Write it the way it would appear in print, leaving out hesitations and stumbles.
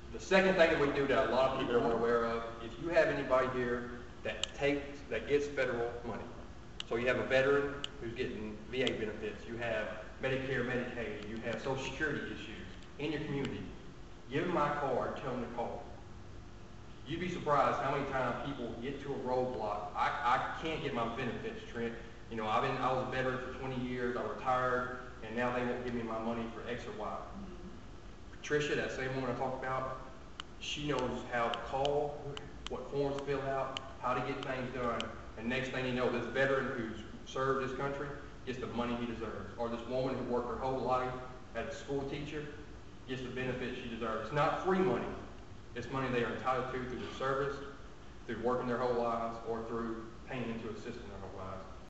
The second thing that we do that a lot of people aren't aware of, if you have anybody here that gets federal money, so you have a veteran who's getting VA benefits, you have Medicare, Medicaid, you have Social Security issues in your community, give them my card, tell them to call. You'd be surprised how many times people get to a roadblock. I can't get my benefits, Trent. You know, I was a veteran for 20 years, I retired, and now they won't give me my money for X or Y. Patricia, that same woman I talked about, she knows how to call, what forms to fill out, how to get things done. And next thing you know, this veteran who's served this country gets the money he deserves. Or this woman who worked her whole life as a school teacher gets the benefits she deserves. It's not free money. It's money they are entitled to through their service, through working their whole lives, or through paying into a system